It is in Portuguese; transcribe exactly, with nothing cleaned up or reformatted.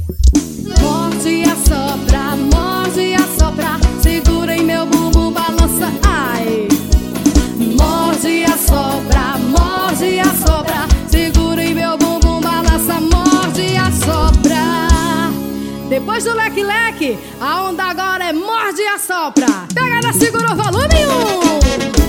Morde e assopra, morde e assopra, segura em meu bumbum, balança, ai. Morde e assopra, morde e assopra, segura em meu bumbum, balança, morde e assopra. Depois do leque-leque, a onda agora é morde e assopra. Pega na segura o volume um.